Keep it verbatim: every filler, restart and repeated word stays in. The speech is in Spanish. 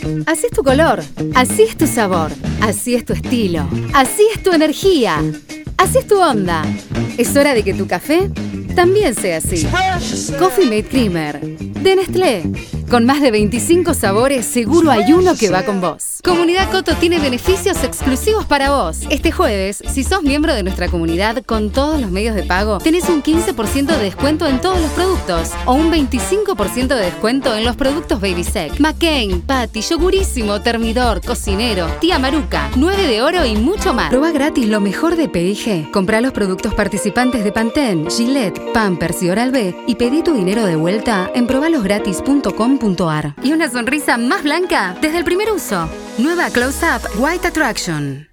Así es tu color, así es tu sabor, así es tu estilo, así es tu energía, así es tu onda. Es hora de que tu café también sea así. Coffee Mate Creamer de Nestlé. Con más de veinticinco sabores, seguro hay uno que va con vos. Comunidad Coto tiene beneficios exclusivos para vos. Este jueves, si sos miembro de nuestra comunidad con todos los medios de pago, tenés un quince por ciento de descuento en todos los productos o un veinticinco por ciento de descuento en los productos Baby Sec, McCain, Patty, Yogurísimo, Termidor, Cocinero, Tía Maruca, nueve de Oro y mucho más. Proba gratis lo mejor de P y G. Comprá los productos participantes de Pantene, Gillette, Pampers y Oral-B y pedí tu dinero de vuelta en probalosgratis punto com punto ar. Y una sonrisa más blanca desde el primer uso. Nueva Close Up White Attraction.